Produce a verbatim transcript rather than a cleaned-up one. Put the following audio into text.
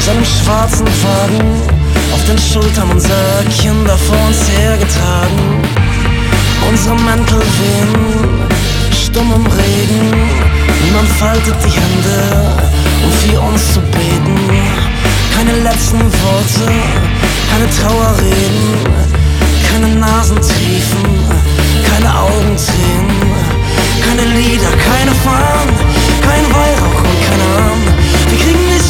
seinem schwarzen Wagen, auf den Schultern unserer Kinder vor uns hergetragen. Unsere Mäntel wehen, stumm im Regen, niemand faltet die Hände, um für uns zu beten. Keine letzten Worte, keine Trauerreden, keine Nasentriefen,